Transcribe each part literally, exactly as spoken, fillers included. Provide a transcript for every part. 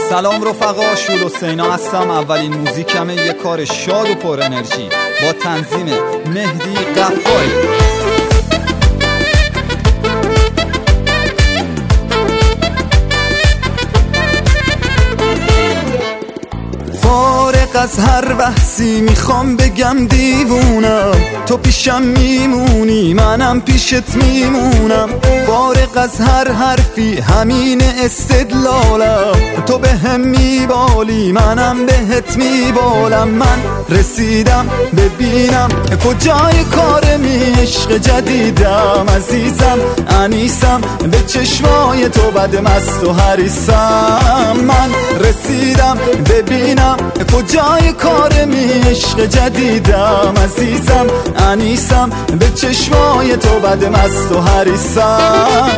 سلام رفقا، شول حسینا هستم. اولین موزیکمه، یه کار شاد و پر انرژی با تنظیم مهدی قفاری. فارغ از هر بحثی میخوام بگم دیوونم، تو پیشم میمونی منم پیشت میمونم. فارغ از هر حرفی همین استدلالم، تو به هم میبالی منم بهت میبالم. من رسیدم ببینم کجای کارمی، عشق جدیدم عزیزم انیسم، به چشمای تو بد مست و حریصم. من رسیدم ببینم کجای کارمی، عشق جدیدم عزیزم انیسم، به چشمای تو بد مست و حریصم.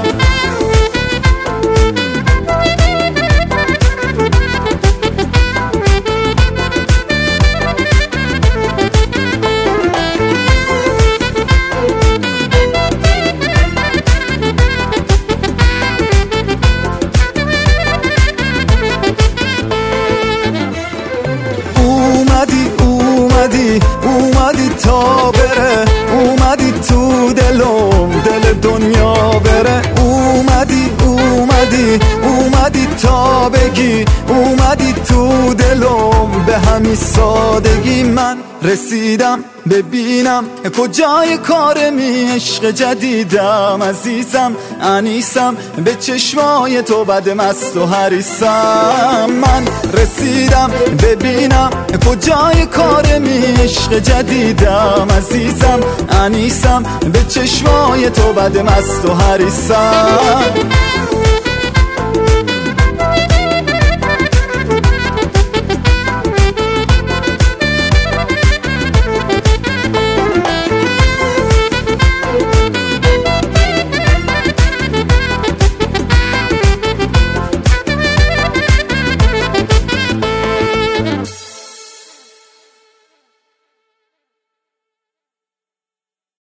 اومدی اومدی تا بره، اومدی تو دلم دل دنیا بره. اومدی اومدی اومدی تا بگی، اومدی تو دلم به همین سادگی. من رسیدم ببینم کجای کارمی، عشق جدیدم عزیزم انیسم، به چشمای تو بد مست و حریصم. من رسیدم ببینم کجای کارمی، عشق جدیدم عزیزم انیسم، به چشمای تو بد مست و حریصم.